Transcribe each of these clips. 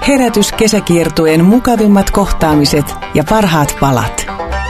Herätys kesäkiertueen mukavimmat kohtaamiset ja parhaat palat.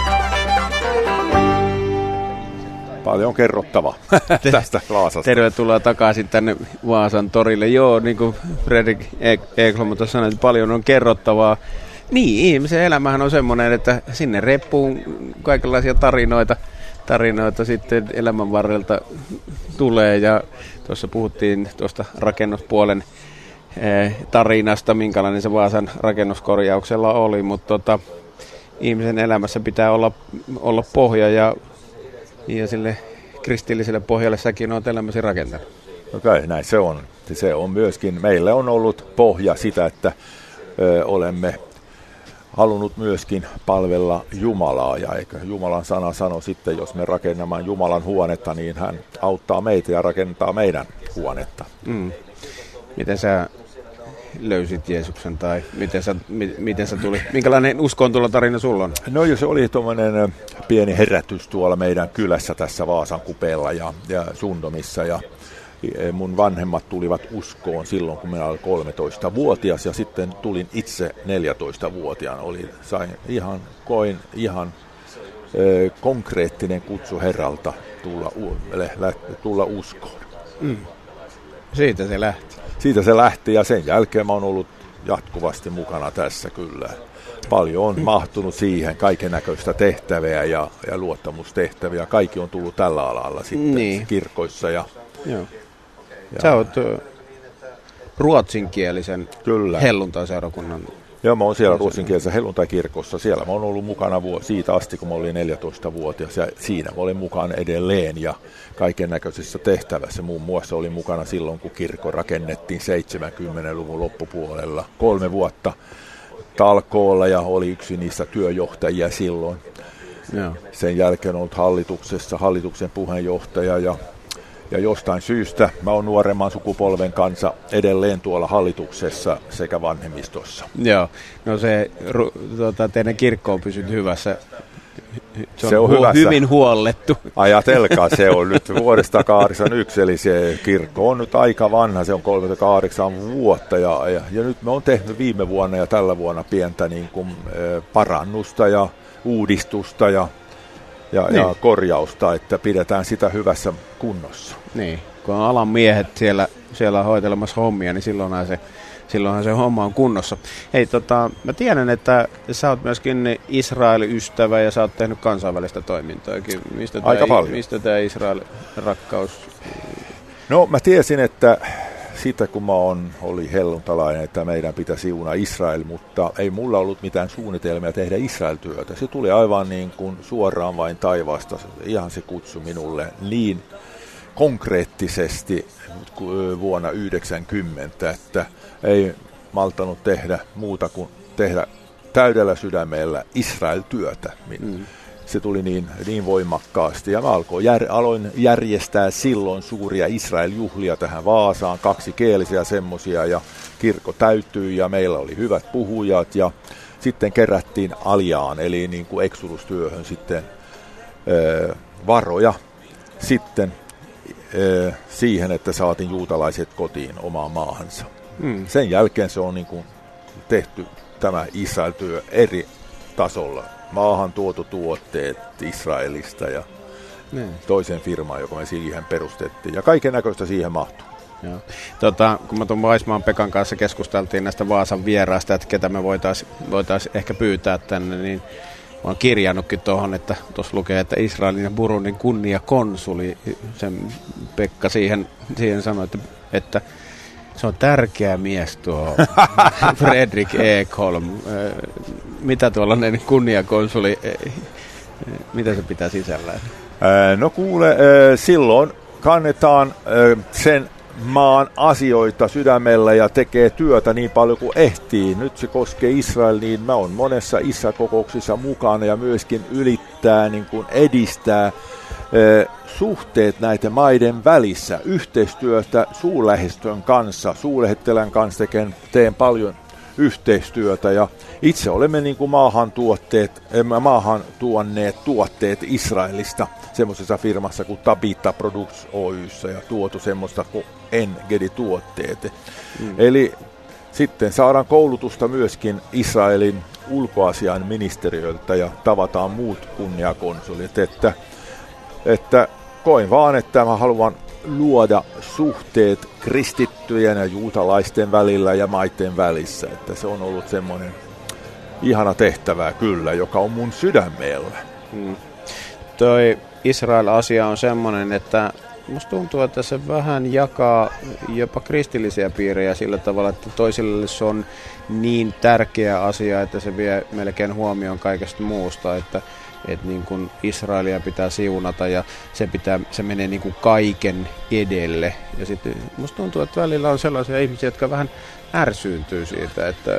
Paljon kerrottavaa tästä Vaasasta. Tervetuloa takaisin tänne Vaasan torille. Joo, niin kuin Fredrik Ekholm sanoi, että paljon on kerrottavaa. Niin, ihmisen elämähän on semmoinen, että sinne reppuun kaikenlaisia tarinoita sitten elämän varrelta tulee. Ja tuossa puhuttiin tuosta rakennuspuolen tarinasta, minkälainen se Vaasan rakennuskorjauksella oli, mutta ihmisen elämässä pitää olla pohja ja sille kristilliselle pohjalle säkin olet elämäsi rakentanut. Okei, näin se on. Se on myöskin, meille on ollut pohja sitä, että olemme halunnut myöskin palvella Jumalaa. Ja eikö Jumalan sana sano sitten, jos me rakennamme Jumalan huonetta, niin hän auttaa meitä ja rakentaa meidän huonetta. Miten sä löysit Jeesuksen tai miten sä tuli? Minkälainen uskontulotarina sulla on? No se oli tuommoinen pieni herätys tuolla meidän kylässä tässä Vaasan kupeella ja Sundomissa ja mun vanhemmat tulivat uskoon silloin, kun minä olin 13-vuotias ja sitten tulin itse 14-vuotiaana. Koin ihan konkreettinen kutsu Herralta tulla uskoon. Siitä se lähti. Siitä se lähti ja sen jälkeen mä oon ollut jatkuvasti mukana tässä kyllä. Paljon on mahtunut siihen, kaiken näköistä tehtäviä ja luottamustehtäviä. Kaikki on tullut tällä alalla sitten kirkoissa. Joo. Sä oot ruotsinkielisen helluntaiseurakunnan. Joo, mä oon siellä ruotsinkielisen helluntaikirkossa. Siellä mä oon ollut mukana siitä asti, kun mä olin 14-vuotias. Ja siinä mä olin mukana edelleen ja kaiken näköisissä tehtävässä. Muun muassa olin mukana silloin, kun kirkko rakennettiin 70-luvun loppupuolella. 3 vuotta talkoolla ja oli yksi niistä työjohtajia silloin. Joo. Sen jälkeen on ollut hallituksen puheenjohtaja ja jostain syystä mä oon nuoremman sukupolven kanssa edelleen tuolla hallituksessa sekä vanhemmistossa. Joo, no se teidän kirkko on pysynyt hyvässä. Se on hyvin huollettu. Ajatelkaa, se on nyt vuodesta 81, eli se kirkko on nyt aika vanha, se on 38 vuotta ja nyt me on tehnyt viime vuonna ja tällä vuonna pientä niin kuin, parannusta ja uudistusta ja korjausta, että pidetään sitä hyvässä kunnossa. Niin, kun on alan miehet siellä hoitelemassa hommia, niin silloinhan se homma on kunnossa. Hei, mä tiedän, että sä oot myöskin Israel-ystävä ja sä oot tehnyt kansainvälistä toimintoakin. Mistä tämä Israel-rakkaus? No, mä tiesin, että siitä kun mä oli helluntalainen, että meidän pitäisi siunaa Israel, mutta ei mulla ollut mitään suunnitelmia tehdä Israel-työtä. Se tuli aivan niin kuin suoraan vain taivaasta. Ihan se kutsu minulle niin konkreettisesti vuonna 1990, että ei maltanut tehdä muuta kuin tehdä täydellä sydämellä Israel-työtä. Se tuli niin voimakkaasti ja mä aloin järjestää silloin suuria Israel-juhlia tähän Vaasaan, 2-kielisiä semmoisia ja kirkko täytyi ja meillä oli hyvät puhujat ja sitten kerättiin aljaan eli niin kuin exodustyöhön sitten varoja sitten siihen, että saatiin juutalaiset kotiin omaan maahansa. Sen jälkeen se on niin kuin tehty tämä Israel-työ eri tasolla. Maahan tuotu tuotteet Israelista ja toisen firmaan, joka me siihen perustettiin. Ja kaiken näköistä siihen mahtuu. Joo. Kun mä tuon Vaismaan Pekan kanssa keskusteltiin näistä Vaasan vieraista, että ketä me voitaisiin ehkä pyytää tänne, niin mä oon kirjannutkin tuohon, että tuossa lukee, että Israelin ja Burundin kunniakonsuli, sen Pekka siihen sanoi, että se on tärkeä mies tuo Fredrik Ekholm. Mitä tuollainen kunniakonsuli, mitä se pitää sisällään? No kuule, silloin kannetaan sen maan asioita sydämellä ja tekee työtä niin paljon kuin ehtii. Nyt se koskee Israel, niin mä oon monessa ISA-kokouksissa mukana ja myöskin ylittää, niin kuin edistää suhteet näiden maiden välissä, yhteistyötä suurlähetystön kanssa. Suurlähettilän kanssa teen paljon yhteistyötä ja itse olemme niin kuin maahan tuonneet tuotteet Israelista semmoisessa firmassa kuin Tabita Products Oy:ssä ja tuotu semmoista kuin Engedi-tuotteet. Eli Sitten saadaan koulutusta myöskin Israelin ulkoasian ministeriöltä ja tavataan muut kunniakonsulit, että koin vaan, että mä haluan luoda suhteet kristittyjen ja juutalaisten välillä ja maiden välissä, että se on ollut semmoinen ihana tehtävä kyllä, joka on mun sydämellä. Toi Israel-asia on semmoinen, että musta tuntuu, että se vähän jakaa jopa kristillisiä piirejä sillä tavalla, että toisille se on niin tärkeä asia, että se vie melkein huomioon kaikesta muusta, että niin kuin Israelia pitää siunata ja se menee niin kuin kaiken edelle. Ja sitten musta tuntuu, että välillä on sellaisia ihmisiä, jotka vähän ärsyyntyy siitä, että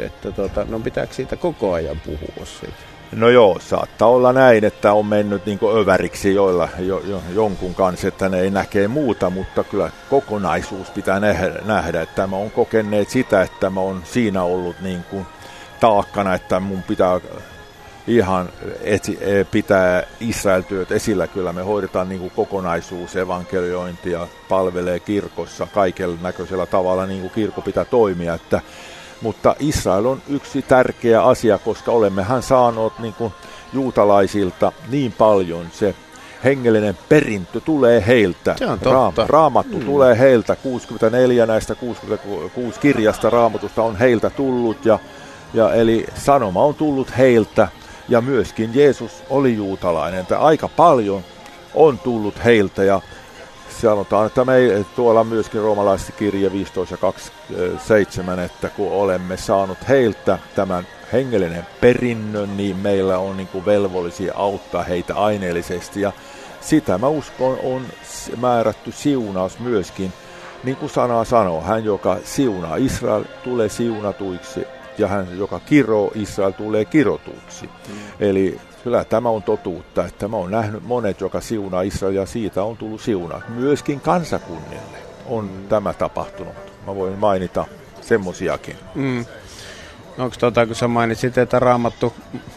pitääkö siitä koko ajan puhua siitä? No joo, saattaa olla näin, että on mennyt niin kuin öväriksi jonkun kanssa, että ne ei näkee muuta, mutta kyllä kokonaisuus pitää nähdä, että mä oon kokeneet sitä, että mä oon siinä ollut niin kuin taakkana, että mun pitää ihan pitää Israel-työt esillä. Kyllä me hoidetaan niin kuin kokonaisuus, evankeliointia, palvelee kirkossa kaikella näköisellä tavalla, niin kuin kirkko pitää toimia, mutta Israel on yksi tärkeä asia, koska olemmehan saaneet niin kuin juutalaisilta niin paljon, se hengellinen perintö tulee heiltä. Se on totta. Raamattu tulee heiltä, 64 näistä 66 kirjasta Raamatusta on heiltä tullut, ja eli sanoma on tullut heiltä, ja myöskin Jeesus oli juutalainen, että aika paljon on tullut heiltä, ja sanotaan, että me tuolla myöskin roomalaisten kirja 15 ja 27, että kun olemme saanut heiltä tämän hengellinen perinnön, niin meillä on niin kuin velvollisia auttaa heitä aineellisesti. Ja sitä mä uskon on määrätty siunaus myöskin, niin kuin sana sanoo, hän joka siunaa Israel tulee siunatuiksi ja hän joka kiroo Israel tulee kirotuiksi. Eli kyllä tämä on totuutta, että mä oon nähnyt monet, joka siunaa Israelia, siitä on tullut siunaa. Myöskin kansakunnille on tämä tapahtunut. Mä voin mainita semmosiakin. Onko kun sä mainitsit, että Raamattu,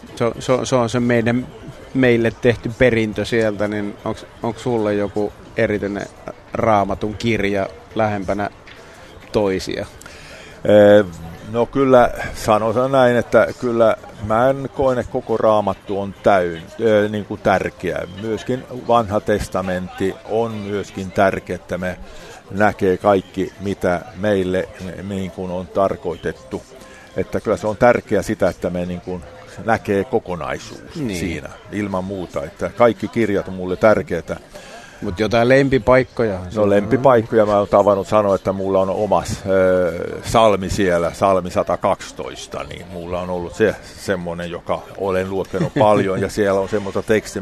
se on se meille tehty perintö sieltä, niin onko sulle joku erityinen Raamatun kirja lähempänä toisia? No kyllä sanotaan näin, että kyllä mä en koe, että koko Raamattu on niin kuin tärkeä. Myöskin Vanha testamentti on myöskin tärkeä, että me näkee kaikki, mitä meille niin kuin on tarkoitettu. Että kyllä se on tärkeää sitä, että me niin kuin näkee kokonaisuus siinä ilman muuta. Että kaikki kirjat on mulle tärkeitä. Mutta jotain lempipaikkoja. No lempipaikkoja mä oon tavannut sanoa, että mulla on omas salmi siellä, salmi 112, niin mulla on ollut semmoinen, joka olen lukenut paljon, ja siellä on semmoista tekstiä,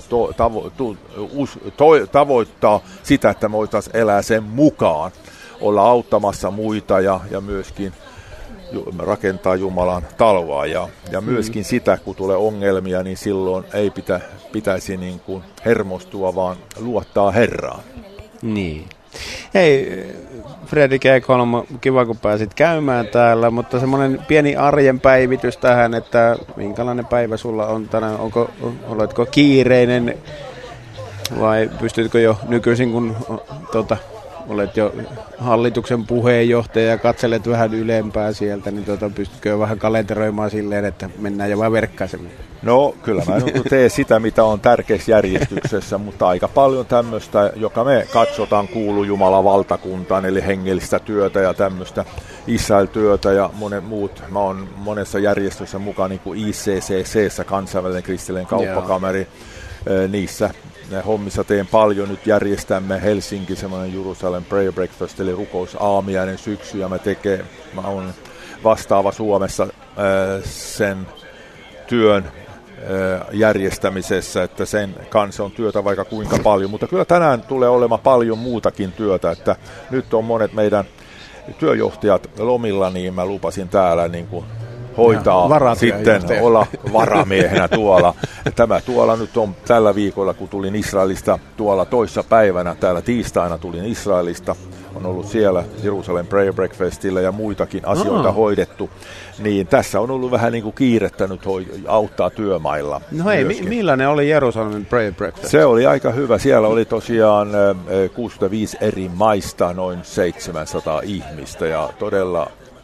tavoittaa sitä, että me voitaisiin elää sen mukaan, olla auttamassa muita ja myöskin rakentaa Jumalan taloa ja myöskin sitä, kun tulee ongelmia, niin silloin ei pitäisi niin kuin hermostua, vaan luottaa Herraan. Niin. Hei, Fredrik Ekholm, kiva kun pääsit käymään täällä, mutta semmoinen pieni arjen päivitys tähän, että minkälainen päivä sulla on tänään, oletko kiireinen vai pystytkö jo nykyisin, kun olet jo hallituksen puheenjohtaja ja katselet vähän ylempää sieltä, niin pystytkö jo vähän kalenteroimaan silleen, että mennään jo vaan verkkaisemmin? No kyllä mä en tee sitä, mitä on tärkeässä järjestyksessä, mutta aika paljon tämmöistä, joka me katsotaan kuuluu Jumalan valtakuntaan, eli hengellistä työtä ja tämmöistä Israel-työtä ja monet muut. Mä oon monessa järjestössä mukaan, niin kuin ICCC:ssä, kansainvälinen kristillinen kauppakamari, niissä hommissa teen paljon. Nyt järjestämme Helsinki semmoinen Jerusalem Prayer Breakfast, eli rukousaamiainen syksy, ja mä oon vastaava Suomessa sen työn järjestämisessä, että sen kanssa on työtä vaikka kuinka paljon, mutta kyllä tänään tulee olemaan paljon muutakin työtä, että nyt on monet meidän työjohtajat lomilla, niin mä lupasin täällä niin kuin hoitaa sitten olla varamiehenä tuolla. Tämä tuolla nyt on tällä viikolla, kun tulin Israelista tuolla toissa päivänä, täällä tiistaina tulin Israelista, on ollut siellä Jerusalem Prayer Breakfastilla ja muitakin asioita hoidettu, niin tässä on ollut vähän niin kuin kiirettä nyt auttaa työmailla. No hei, millainen oli Jerusalemin Prayer Breakfast? Se oli aika hyvä. Siellä oli tosiaan 65 eri maista, noin 700 ihmistä, ja todella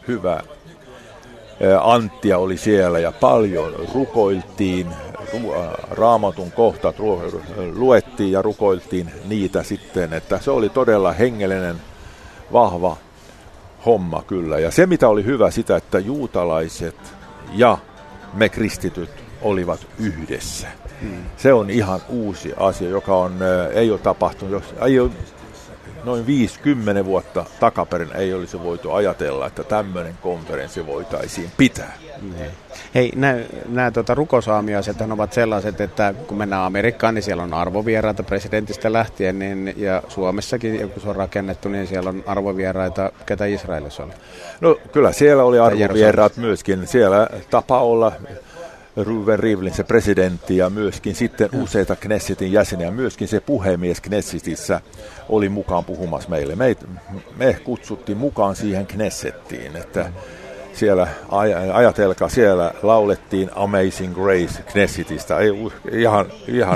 hyvä. Anttia oli siellä ja paljon rukoiltiin, Raamatun kohtat luettiin ja rukoiltiin niitä sitten, että se oli todella hengellinen, vahva homma kyllä. Ja se mitä oli hyvä sitä, että juutalaiset ja me kristityt olivat yhdessä. Se on ihan uusi asia, joka ei ole tapahtunut, ei ole noin 50 vuotta takaperin ei olisi voitu ajatella, että tämmöinen konferenssi voitaisiin pitää. Hei, nämä rukousaamiaiset ovat sellaiset, että kun mennään Amerikkaan, niin siellä on arvovieraita presidentistä lähtien, niin, ja Suomessakin, kun se on rakennettu, niin siellä on arvovieraita, ketä Israelissa oli? No kyllä siellä oli arvovieraat myöskin. Siellä tapa olla Reuven Rivlin se presidentti ja myöskin sitten useita Knessetin jäseniä, myöskin se puhemies Knessetissä oli mukaan puhumassa meille. Me kutsuttiin mukaan siihen Knessettiin, että siellä, ajatelkaa, siellä laulettiin Amazing Grace Knessetistä, ei ihan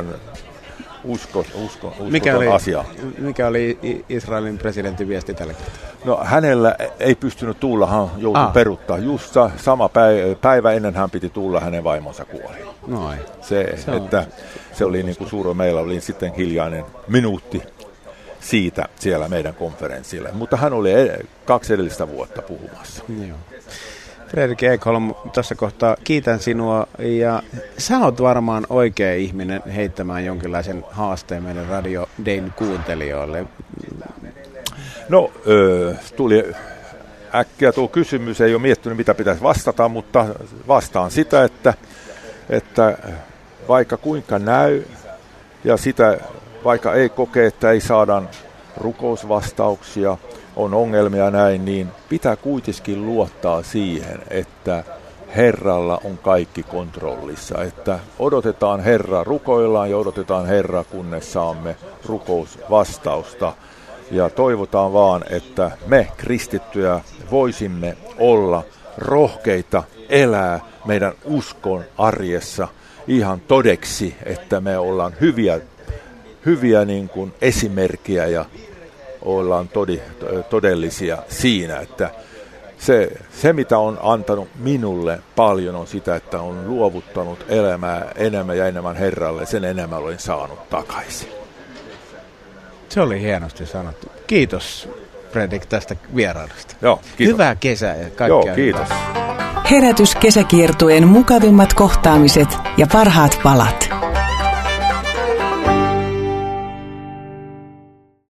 uskoton asia. Mikä oli Israelin presidentin viesti tällä kertaa? No hänellä ei pystynyt tulla, hän joutui peruuttaa. Just sama päivä ennen hän piti tulla, hänen vaimonsa kuoli. No ei. Se oli niin kuin suuri, meillä oli sitten hiljainen minuutti siitä siellä meidän konferenssille. Mutta hän oli 2 edellistä vuotta puhumassa. Joo. Fredrik Ekholm, tässä kohtaa kiitän sinua ja sä oot varmaan oikea ihminen heittämään jonkinlaisen haasteen meidän Radio Dayn kuuntelijoille. No, tuli äkkiä tuo kysymys, ei ole miettinyt mitä pitäisi vastata, mutta vastaan sitä, että vaikka kuinka näy ja sitä vaikka ei koke, että ei saada rukousvastauksia, on ongelmia näin, niin pitää kuitenkin luottaa siihen, että Herralla on kaikki kontrollissa, että odotetaan Herraa, rukoillaan ja odotetaan Herraa, kunnes saamme rukousvastausta. Ja toivotaan vaan, että me kristittyjä voisimme olla rohkeita, elää meidän uskon arjessa ihan todeksi, että me ollaan hyviä niin kuin esimerkkiä ja ollaan todellisia siinä, että se mitä on antanut minulle paljon on sitä, että on luovuttanut elämää enemmän ja enemmän Herralle, sen enemmän olen saanut takaisin. Se oli hienosti sanottu. Kiitos Fredrik tästä vierailusta. Joo, kiitos. Hyvää kesää ja kaikkea kiitos. Herätys kesäkiertueen mukavimmat kohtaamiset ja parhaat palat.